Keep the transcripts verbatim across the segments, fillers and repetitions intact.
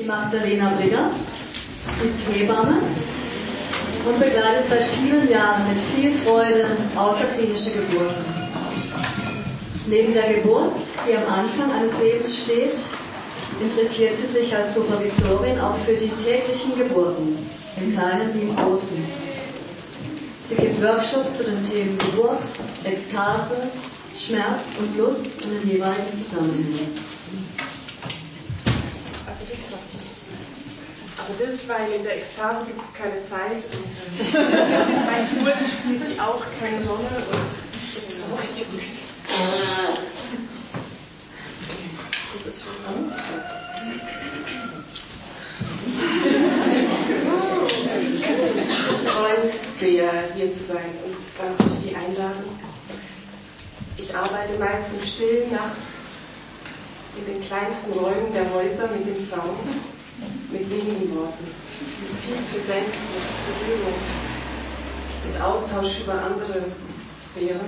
die Magdalena Brigger, ist Hebamme und begleitet seit vielen Jahren mit viel Freude außerklinische Geburten. Neben der Geburt, die am Anfang eines Lebens steht, interessiert sie sich als Supervisorin auch für die täglichen Geburten, im Kleinen wie im Großen. Sie gibt Workshops zu den Themen Geburt, Ekstase, Schmerz und Lust in den jeweiligen Zusammenhängen. Also das, weil in der Ekstase gibt es keine Zeit und äh, bei Geburten spielt sie auch keine Sonne und das ist schon lang. Ich freue mich sehr, hier zu sein und danke für die Einladung. Ich arbeite meist im Stillen nachts in den kleinsten Räumen der Häuser mit dem Zaun, mit wenigen Worten, mit viel Präsenz, mit Berührung, mit Austausch über andere Sphären.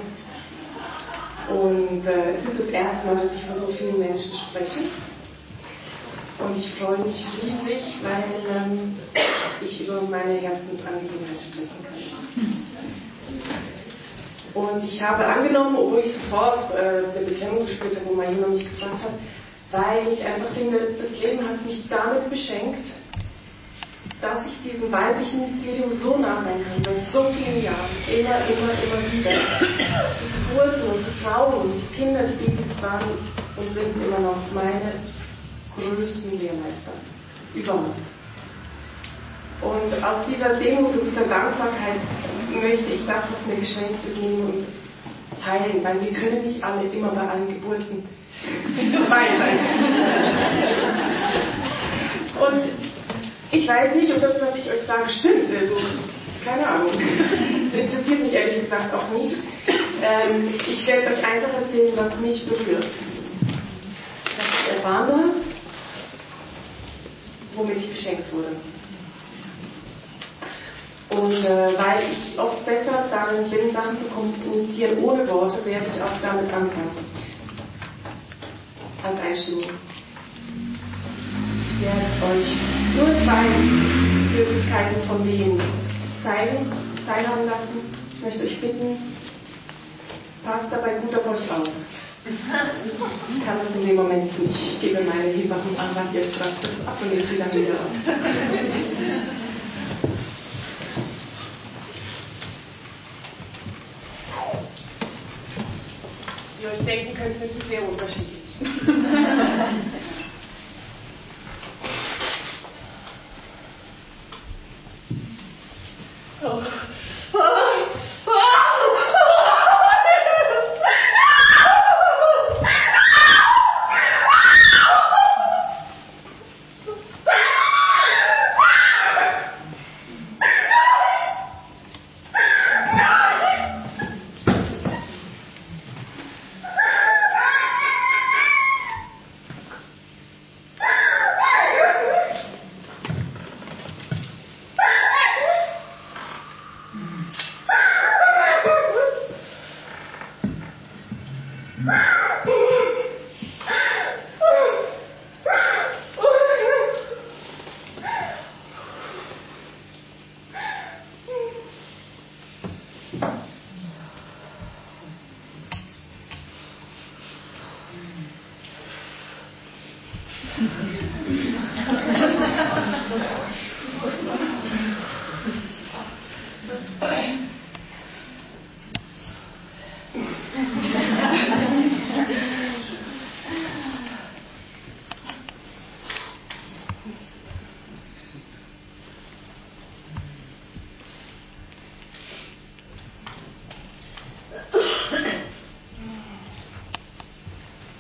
Und äh, es ist das erste Mal, dass ich vor so vielen Menschen spreche. Und ich freue mich riesig, weil ähm, ich über meine Herzensangelegenheit sprechen kann. Und ich habe angenommen, obwohl ich sofort äh, eine Beklemmung gespürt habe, wo mal jemand mich gefragt hat, weil ich einfach finde, das Leben hat mich damit beschenkt, dass ich diesem weiblichen Mysterium so nah sein kann, seit so vielen Jahren, immer, immer, immer wieder. Die Geburten und die Frauen und die Kinder, die Babys waren und sind immer noch meine größten Lehrmeister. Überhaupt. Und aus dieser Demut und dieser Dankbarkeit möchte ich das, was mir geschenkt ist, nehmen und teilen, weil wir können nicht alle immer bei allen Geburten dabei sein. Und ich weiß nicht, ob das, was ich euch sage, stimmt. Also, keine Ahnung. Das interessiert mich ehrlich gesagt auch nicht. Ähm, ich werde euch einfach erzählen, was mich berührt. Was ich erfahren habe, womit ich beschenkt wurde. Und äh, weil ich oft besser darin bin, Sachen zu kommunizieren ohne Worte, werde ich auch damit anfangen. Als Einstimmung. Ich werde euch nur zwei Möglichkeiten von denen zeigen, teilhaben lassen. Ich möchte euch bitten, passt dabei gut auf euch auf. Ich kann das in dem Moment nicht. Ich gebe meine Hebammenarbeit jetzt das ab und lege sie dann wieder auf. Wie ihr euch denken könnt, sind sie sehr unterschiedlich. Oh.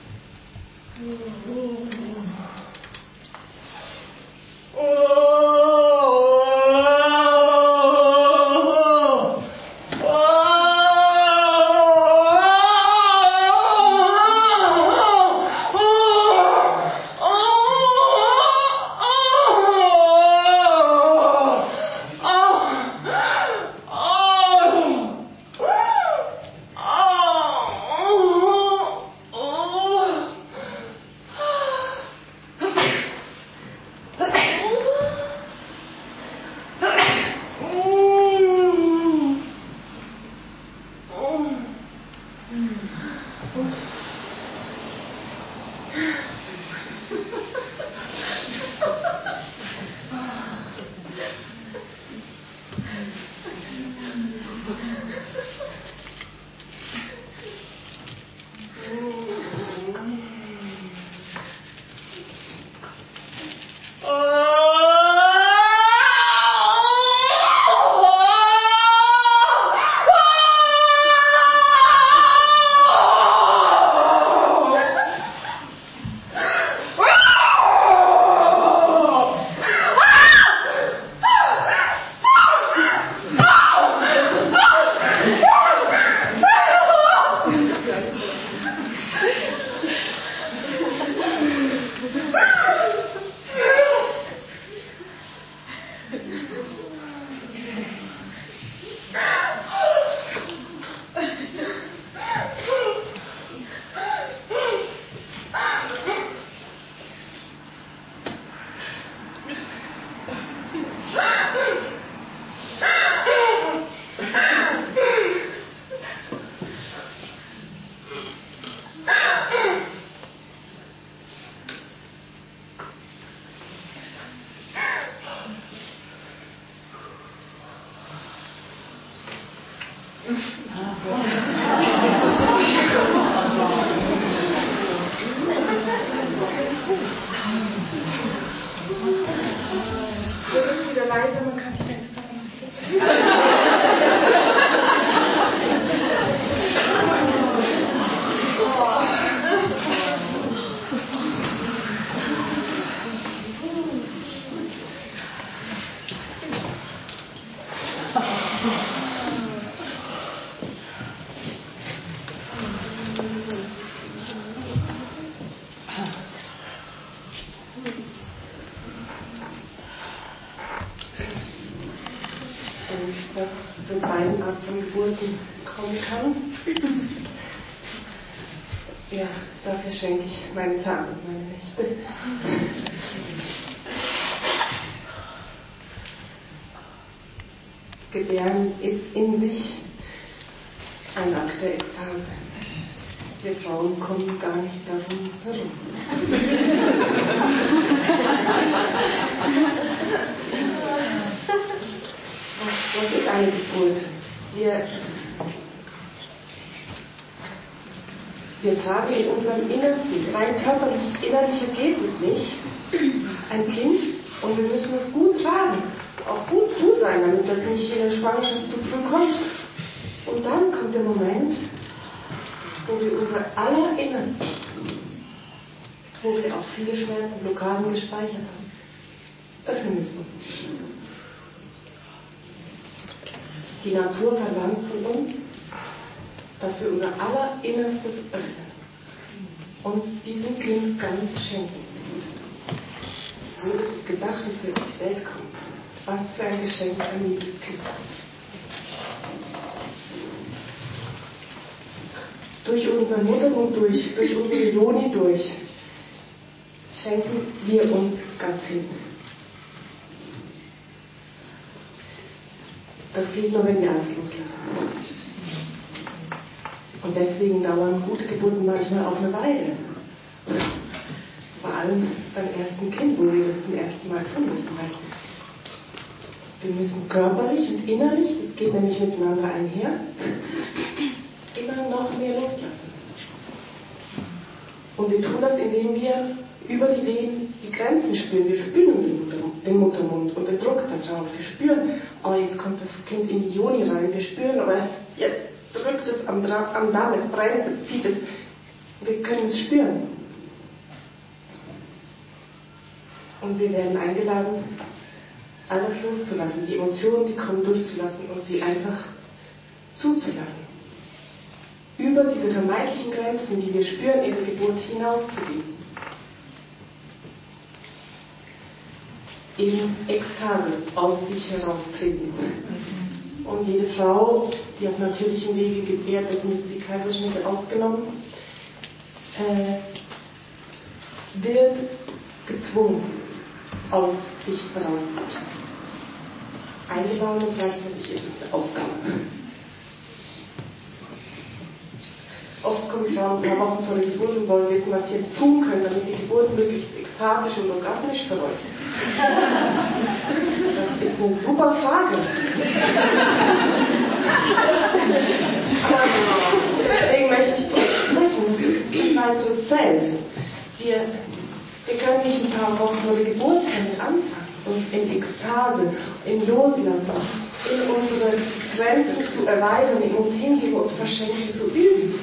Oh Jetzt ist es wieder leiser, man kann die Fenster nicht. Was zu beiden Art von Geburten kommen kann. Ja, dafür schenke ich meinen Tag und meine Nächte. Gebären ist in sich ein Akt der Ekstase. Wir Frauen kommen gar nicht darum herum. Was ist eine Geburt? Wir, wir tragen in unserem Innersten, rein körperlich, innerlich ergebnislich ein Kind und wir müssen es gut tragen, auch gut zu sein, damit das nicht in der Schwangerschaft zu früh kommt. Und dann kommt der Moment, wo wir unser Allerinnersten, wo wir auch viele Schmerzen, Blockaden gespeichert haben, öffnen müssen. Die Natur verlangt von uns, dass wir unser Allerinnerstes öffnen und diesem Kind ganz schenken. So ist es gedacht, dass wir auf die Welt kommen. Was für ein Geschenk an jedes Kind. Durch unseren Muttermund durch, durch unsere Yoni durch, schenken wir uns ganz hin. Das geht nur, wenn wir alles loslassen. Und deswegen dauern gute Geburten manchmal auch eine Weile. Vor allem beim ersten Kind, wo wir das zum ersten Mal tun müssen. Weil wir müssen körperlich und innerlich, das geht nämlich miteinander einher, immer noch mehr loslassen. Und wir tun das, indem wir über die Wehen die Grenzen spüren. Wir spüren den, Mutter, den Muttermund und den Druck da drauf. Wir spüren, oh, jetzt kommt das Kind in die Yoni rein. Wir spüren, aber es, jetzt drückt es am, am Darm, es brennt, es zieht es. Wir können es spüren. Und wir werden eingeladen, alles loszulassen, die Emotionen, die kommen, durchzulassen und sie einfach zuzulassen. Über diese vermeintlichen Grenzen, die wir spüren, in der Geburt hinauszugehen. In Ekstase aus sich heraustreten. Und jede Frau, die auf natürlichem Wege gebärt wird, mit sie Kaiserschnitte ausgenommen, äh, wird gezwungen, aus sich herauszutreten. Eingeladen und gleichzeitig ist es eine Aufgabe. Oft kommen Frauen ein paar Wochen vor der Geburt und wollen wissen, was sie jetzt tun können, damit die Geburt möglichst ekstatisch und orgasmisch verläuft. Das ist eine super Frage. Deswegen möchte ich zu euch sprechen. Ein weiteres Feld. Wir, wir können nicht ein paar Wochen vor der Geburt damit anfangen. Uns in Ekstase, in Loslassen, in unsere Grenzen zu erweitern, in uns hingeben, uns verschenken zu üben.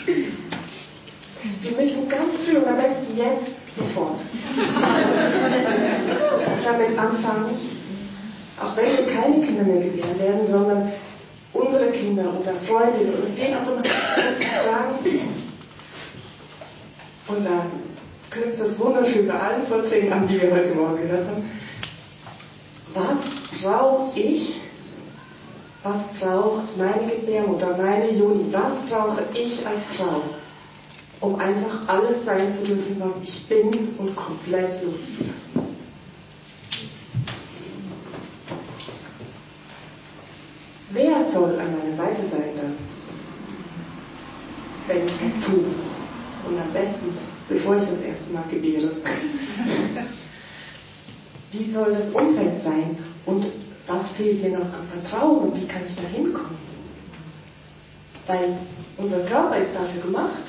Wir müssen ganz früh und am besten jetzt sofort damit anfangen, auch wenn wir keine Kinder mehr gebären werden, sondern unsere Kinder oder Freundinnen oder wen auch immer zu sagen. Und da knüpft das wunderschön bei allen Vorträgen an, die wir heute Morgen gehört haben. Was brauche ich? Was braucht meine Gebärmutter, meine Yoni? Was brauche ich als Frau, um einfach alles sein zu dürfen, was ich bin und komplett loszulassen? Wer soll an meiner Seite sein dann, wenn ich das tue? Und am besten, bevor ich das erste Mal gebäre. Wie soll das Umfeld sein? Und was fehlt mir noch am Vertrauen? Wie kann ich da hinkommen? Weil unser Körper ist dafür gemacht,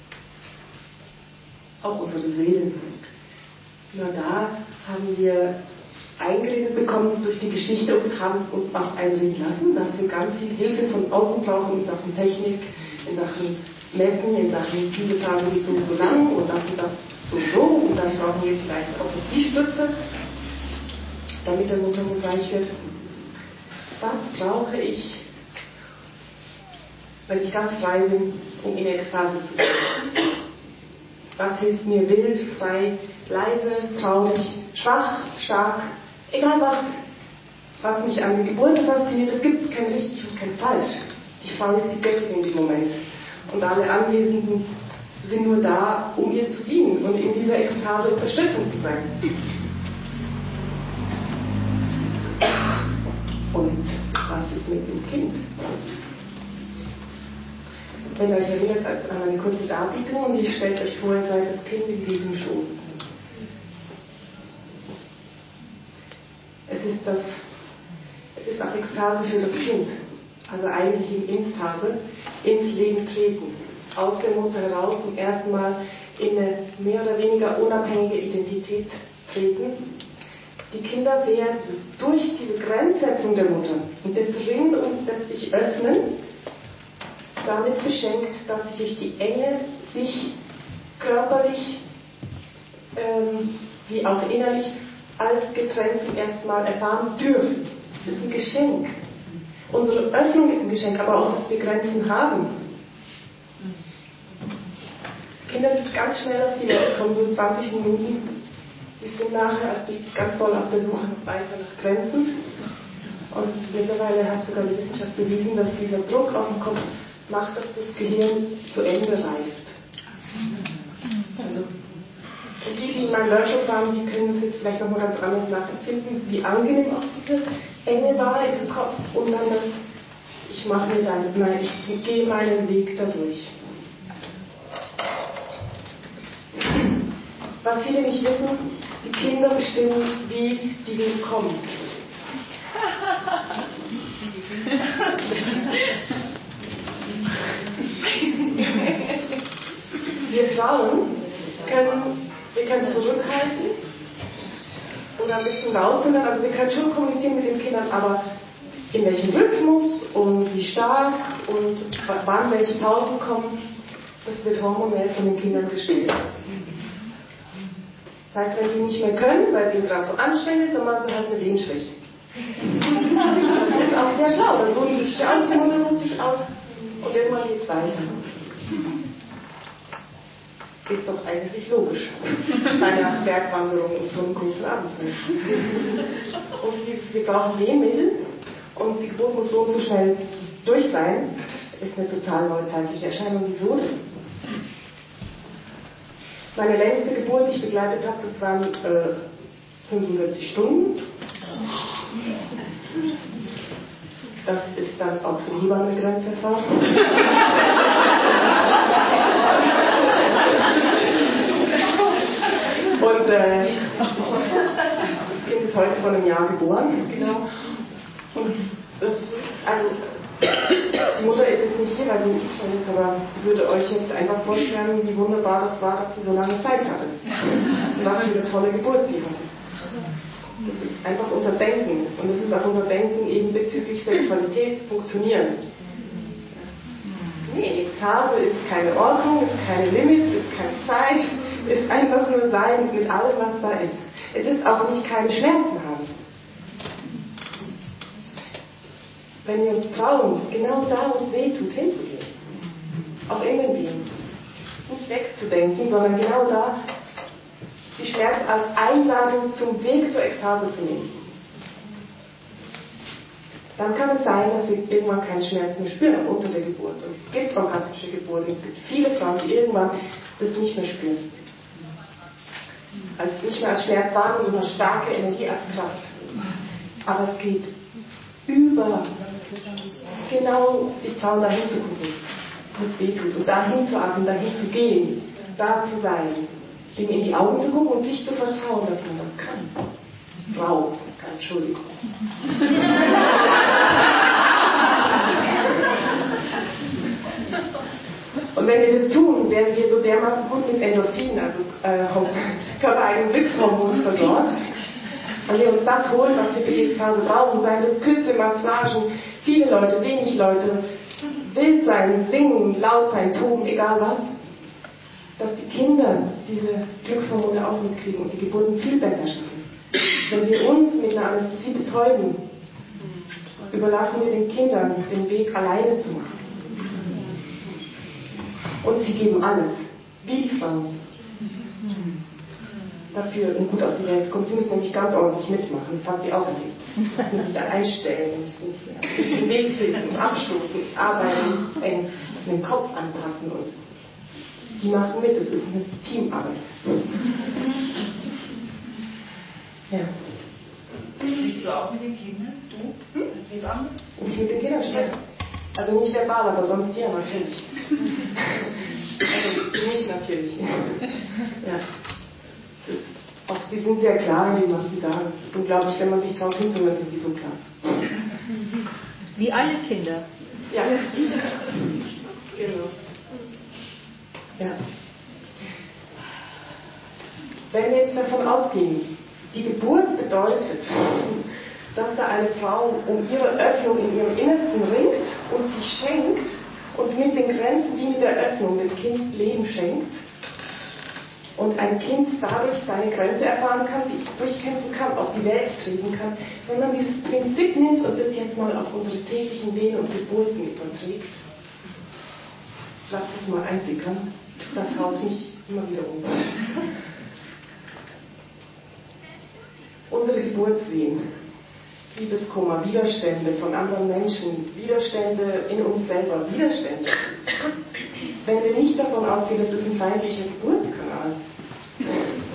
auch unsere Seele. Nur da haben wir eingeredet bekommen durch die Geschichte und haben es uns auch einreden lassen, dass wir ganz viel Hilfe von außen brauchen in Sachen Technik, in Sachen Messen, in Sachen diese Tage geht so so lang und das und das so so und dann brauchen wir vielleicht auch noch die Stütze, damit der Muttermund weich wird. Was brauche ich, wenn ich ganz frei bin, um in Ekstase zu gehen? Was hilft mir wild, frei, leise, traurig, schwach, stark, egal was, was mich an der Geburt fasziniert. Es gibt kein richtig und kein falsch. Die Frau ist die Göttin in dem Moment. Und alle Anwesenden sind nur da, um ihr zu dienen und in dieser Ekstase Unterstützung zu sein. Und was ist mit dem Kind? Wenn ihr euch erinnert an eine kurze Darbietung und ich stellt euch vor, ihr seid das Kind in diesem Schoß. Es ist, das, es ist auch Ekstase für das Kind, also eigentlich in Instase, ins Leben treten, aus der Mutter heraus zum ersten Mal in eine mehr oder weniger unabhängige Identität treten. Die Kinder werden durch diese Grenzsetzung der Mutter und das Ringen und das sich öffnen, damit beschenkt, dass sie durch die Enge sich körperlich ähm, wie auch innerlich als getrennt zum ersten Mal erfahren dürfen. Das ist ein Geschenk. Unsere Öffnung ist ein Geschenk, aber auch, dass wir Grenzen haben. Kinder, die ganz schnell auf die Welt kommen, so zwanzig Minuten, die sind nachher ganz voll auf der Suche weiter nach Grenzen. Und mittlerweile hat sogar die Wissenschaft bewiesen, dass dieser Druck auf den Kopf macht, dass das Gehirn zu Ende reift. Also, und die, die in meinem Workshop waren, die können das jetzt vielleicht nochmal ganz anders nachempfinden, wie angenehm auch diese Enge war im Kopf und dann das, ich mache mir dann, nein, ich gehe meinen Weg dadurch. Was viele nicht wissen, die Kinder bestimmen, wie die Wege kommen. Wir Frauen können, wir können zurückhalten oder ein bisschen rauszögern, also wir können schon kommunizieren mit den Kindern, aber in welchem Rhythmus und wie stark und wann welche Pausen kommen, das wird hormonell von den Kindern gestellt. Das heißt, wenn sie nicht mehr können, weil es ihnen gerade so anstrengend ist, dann machen sie halt eine Wehenschwäche. Das ist auch sehr schlau, dann ruhen sie sich aus, die Mutter ruht sich aus und irgendwann geht es weiter. Ist doch eigentlich logisch bei einer Bergwanderung und so einem großen Abenteuer. Und dieses, wir brauchen Wehmittel und die Geburt muss so und so schnell durch sein, ist eine total neuzeitliche Erscheinung. Wieso denn? Meine längste Geburt, die ich begleitet habe, das waren äh, fünfundvierzig Stunden. Das ist dann auch für Hebammen eine Grenzerfahrung. Und äh, das Kind ist heute vor einem Jahr geboren. Genau. Und das, also, die Mutter ist jetzt nicht hier, weil sie schon ist, aber sie würde euch jetzt einfach vorstellen, wie wunderbar das war, dass sie so lange Zeit hatte. Und was für eine tolle Geburt sie hatte. Das ist einfach unser Denken. Und das ist auch unser Denken eben bezüglich Sexualität funktionieren. Nee, Ekstase ist keine Ordnung, ist keine Limit, ist keine Zeit, ist einfach nur sein mit allem, was da ist. Es ist auch nicht keine Schmerzen haben. Wenn wir uns trauen, genau da, wo es weh tut, hinzugehen, auch in den Wehen, nicht wegzudenken, sondern genau da die Schmerzen als Einladung zum Weg zur Ekstase zu nehmen. Dann kann es sein, dass wir irgendwann keinen Schmerz mehr spüren unter der Geburt. Und es gibt orgasmische Geburten, es gibt viele Frauen, die irgendwann das nicht mehr spüren. Also nicht mehr als Schmerz wahrnehmen, sondern als starke Energie, als Kraft. Aber es geht über genau die Frauen dahin zu gucken, wo es weh tut. Und dahin zu atmen, dahin zu gehen, da zu sein. Ihm in die Augen zu gucken und sich zu vertrauen, dass man das kann. Frau, Entschuldigung. wenn wir das tun, werden wir so dermaßen gut mit Endorphinen, also äh, körpereigenen Glückshormonen versorgt. Und wir uns das holen, was wir für diese Phase brauchen, seien das Küsse, Massagen, viele Leute, wenig Leute, wild sein, singen, laut sein, toben, egal was, dass die Kinder diese Glückshormone auch mitkriegen und die Geburten viel besser schaffen. Wenn wir uns mit einer Anästhesie betäuben, überlassen wir den Kindern den Weg alleine zu machen. Und sie geben alles, wie die Frauen. Dafür, um gut auf die Welt zu kommen. Sie müssen nämlich ganz ordentlich mitmachen, das haben sie auch erlebt. Sie müssen sich dann einstellen, müssen den Weg finden, abstoßen, arbeiten, eng den Kopf anpassen und die machen mit, es ist eine Teamarbeit. Ja. Sprichst du auch mit den Kindern? Du? Hm? Hebamme? Und ich mit den Kindern spreche. Also nicht verbal, aber sonst ja, natürlich. Also nicht natürlich. Ja. Auch die sind sehr klar, wie man sie sagen. Und glaube ich, wenn man sich drauf hinzumelt, sind die so klar. Wie alle Kinder. Ja. Genau. Ja. Wenn wir jetzt davon ausgehen, die Geburt bedeutet, dass da eine Frau um ihre Öffnung in ihrem Innersten ringt und sie schenkt und mit den Grenzen, die mit der Öffnung dem Kind Leben schenkt, und ein Kind dadurch seine Grenze erfahren kann, sich durchkämpfen kann, auf die Welt treten kann. Wenn man dieses Prinzip nimmt und das jetzt mal auf unsere täglichen Wehen und Geburten überträgt, lasst es mal einsickern, das haut mich immer wieder um. Unsere Geburtswehen, Liebeskummer, Widerstände von anderen Menschen, Widerstände in uns selber, Widerstände. Wenn wir nicht davon ausgehen, dass es ein feindlicher Geburtskanal ist.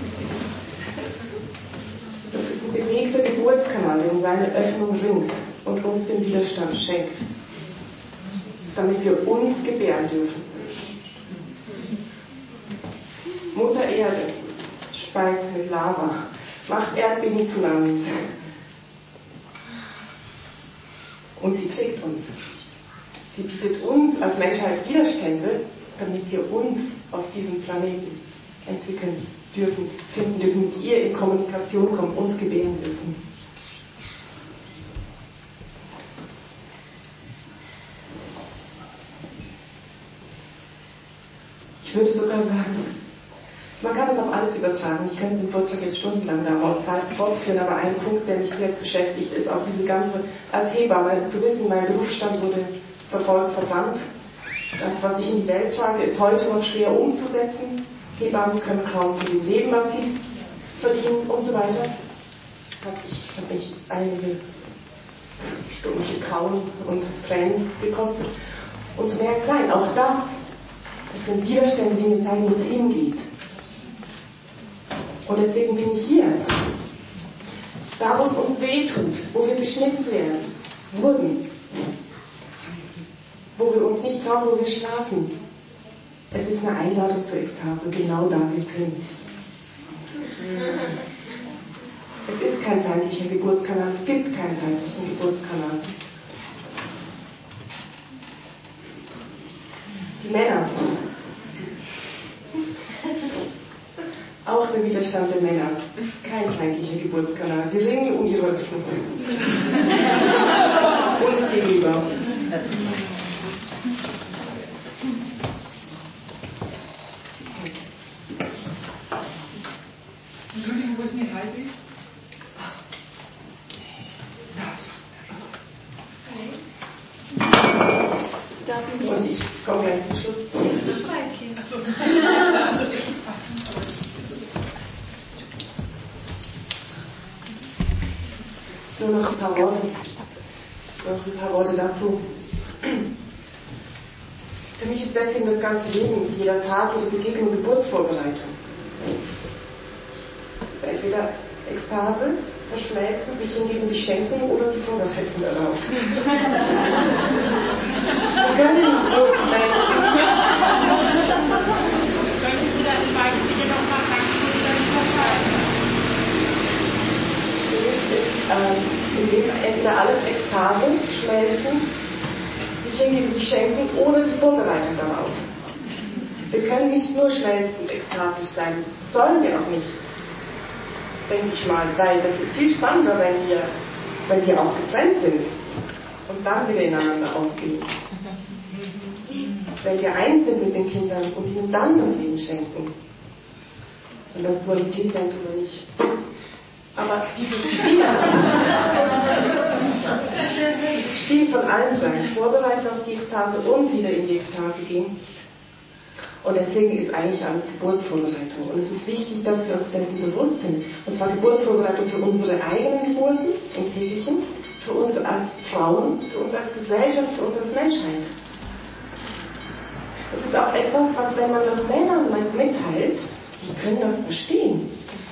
Das ist ein bewegter Geburtskanal, der um seine Öffnung ringt und uns den Widerstand schenkt, damit wir uns gebären dürfen. Mutter Erde speist mit Lava, macht Erdbeben, Tsunamis. Und sie trägt uns. Sie bietet uns als Menschheit Widerstände, damit wir uns auf diesem Planeten entwickeln dürfen, finden dürfen, mit ihr in Kommunikation kommen, uns gebären dürfen. Ich würde sogar sagen, man kann es auf alles übertragen. Ich könnte den Vortrag jetzt stundenlang darauf fortführen, aber ein Punkt, der mich sehr beschäftigt, ist auch diese ganze, als Hebamme zu wissen, mein Berufsstand wurde verfolgt, verdammt. Das, was ich in die Welt trage, ist heute noch schwer umzusetzen. Hebammen können kaum für den Leben, was sie verdienen und so weiter. Ich habe mich einige Stunden Kauen und Tränen gekostet. Und zu merken, nein, auch das, das sind Widerstände, die mir zeigen, wo es hingeht. Und deswegen bin ich hier. Da, wo es uns weh tut, wo wir beschnitten werden, wurden, wo wir uns nicht trauen, wo wir schlafen. Es ist eine Einladung zur Ekstase, genau da geht's hin. Es ist kein feindlicher Geburtskanal, es gibt keinen feindlichen Geburtskanal. Die Männer. Auch der Widerstand der Männer. Kein feindlicher Geburtskanal. Sie ringen um ihre Öffnung. Uns gegenüber. Entschuldigung, wo ist denn die Heidi? Und ich komme gleich zum Schluss. Das Schreibkind. Nur noch ein paar Worte. Noch ein paar Worte dazu. Für mich ist deswegen das ganze Leben, jeder Tag, jede Begegnung Geburtsvorbereitung. Entweder Ekstase, verschmelzen, sich hingeben, sich schenken oder die Vorbereitung darauf. Wir können nicht so verschmelzen. Könntest du das Weibliche noch mal ganz kurz unterscheiden? Für mich ist ähm, im Leben entweder alles Ekstase, schmelzen, sich hingeben, sich schenken oder die Vorbereitung darauf. Wir können nicht nur schmelzend ekstatisch sein, sollen wir auch nicht, denke ich mal, weil das ist viel spannender, wenn wir, wenn wir auch getrennt sind und dann wieder ineinander aufgehen. Wenn wir eins sind mit den Kindern und ihnen dann das Leben schenken. Und das Dualität nennt oder nicht. Aber dieses Spiel, dieses Spiel von allen sein, vorbereiten auf die Ekstase und wieder in die Ekstase gehen. Und deswegen ist eigentlich alles Geburtsvorbereitung. Und es ist wichtig, dass wir uns dessen bewusst sind. Und zwar Geburtsvorbereitung für unsere eigenen Geburten im täglichen, für uns als Frauen, für uns als Gesellschaft, für uns als Menschheit. Es ist auch etwas, was, wenn man das Männern mitteilt, die können das verstehen.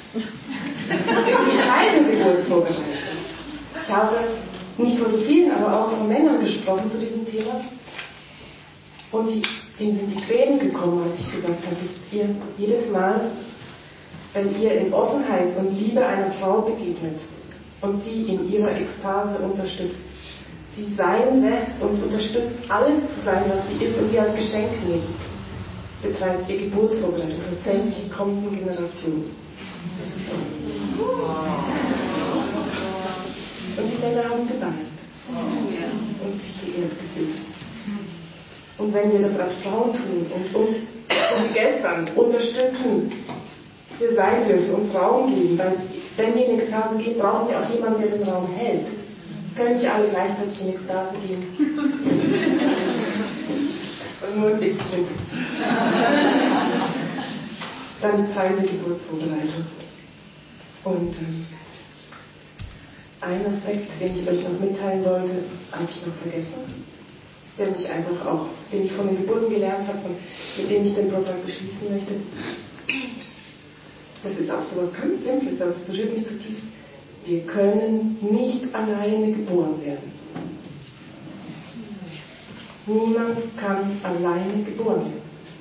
Keine Geburtsvorbereitung. Ich habe nicht vor so vielen, aber auch von Männern gesprochen zu diesem Thema. Und die, denen sind die Tränen gekommen, als ich gesagt habe, dass ihr jedes Mal, wenn ihr in Offenheit und Liebe einer Frau begegnet und sie in ihrer Ekstase unterstützt, sie sein lässt und unterstützt, alles zu sein, was sie ist und sie als Geschenk nimmt, betreibt ihr Geburtsvorbereitung für sämtliche kommenden Generationen. Und die Männer haben geweint und sich geehrt gefühlt. Und wenn wir das als Frauen tun und uns wie gestern unterstützen, wir sein dürfen und Raum geben, weil wenn wir in Ekstase gehen, brauchen wir auch jemanden, der den Raum hält. Wir können nicht alle gleichzeitig in Ekstase gehen. Und nur ein bisschen. Dann teilen wir Geburtsvorbereitung. Und ähm, ein Aspekt, den ich euch noch mitteilen wollte, habe ich noch vergessen, der mich einfach auch, den ich von den Geburten gelernt habe und mit dem ich den Vortrag beschließen möchte. Das ist auch so was ganz Simples, aber es berührt mich zutiefst. Wir können nicht alleine geboren werden. Niemand kann alleine geboren werden.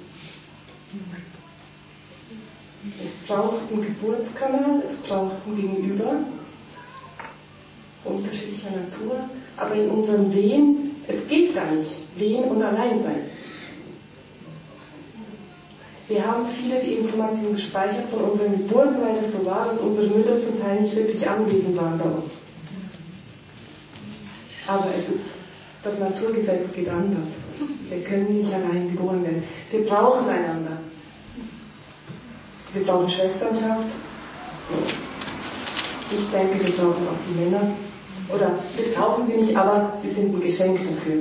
Es braucht einen Geburtskanal, es braucht ein Gegenüber, unterschiedlicher Natur, aber in unserem Wehen, es geht gar nicht, Wehen und Alleinsein. Wir haben viele die Informationen gespeichert von unseren Geburten, weil es so war, dass unsere Mütter zum Teil nicht wirklich anwesend waren bei uns. Aber es ist, das Naturgesetz geht anders. Wir können nicht allein geboren werden. Wir brauchen einander. Wir brauchen Schwesternschaft. Ich denke, wir brauchen auch die Männer. Oder wir brauchen sie nicht, aber sie sind ein Geschenk dafür.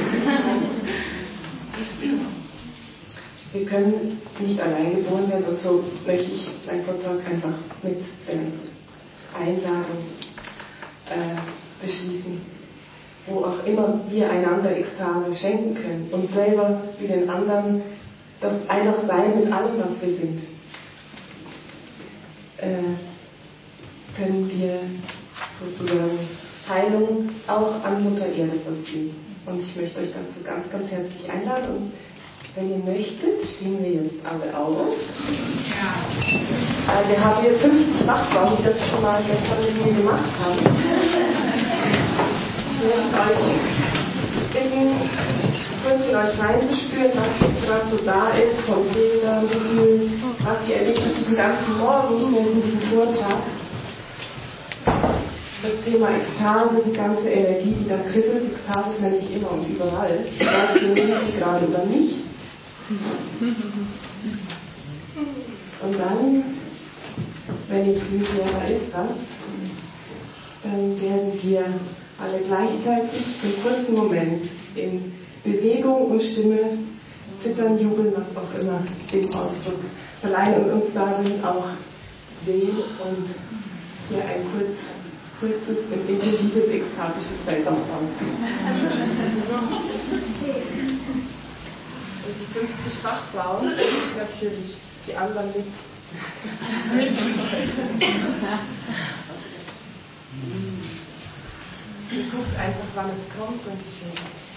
Wir können nicht allein geboren werden und so möchte ich meinen Vortrag einfach mit äh, Einladung äh, beschließen, wo auch immer wir einander Ekstase schenken können und selber wie den anderen das einfach sein mit allem, was wir sind, äh, können wir sozusagen Heilung auch an Mutter Erde vollziehen. Und ich möchte euch dazu ganz, ganz herzlich einladen. Und wenn ihr möchtet, stehen wir jetzt alle auf. Ja. Also wir haben hier fünfzig Wachfrauen, die das schon mal gestern mit mir gemacht haben. Ich möchte euch bitten, kurz in euch reinzuspüren, was jetzt gerade so da ist, von Bildern, Gefühlen, was ihr erlebt habt diesen ganzen Morgen, nicht nur in diesem Vortrag. Das Thema Ekstase, die ganze Energie, die da kribbelt, Ekstase ist nämlich immer und überall. Was genießt ihr gerade oder nicht? Und dann, wenn jetzt Lydia da ist, dann, dann werden wir alle gleichzeitig für einen kurzen Moment in Bewegung und Stimme zittern, jubeln, was auch immer den Ausdruck verleihen und uns darin auch sehen und hier ein kurz, kurzes und intensives ekstatisches Feld aufbauen. Und die fünfzig Fachfrauen und natürlich die anderen mit. Ihr guckt einfach, wann es kommt und ich will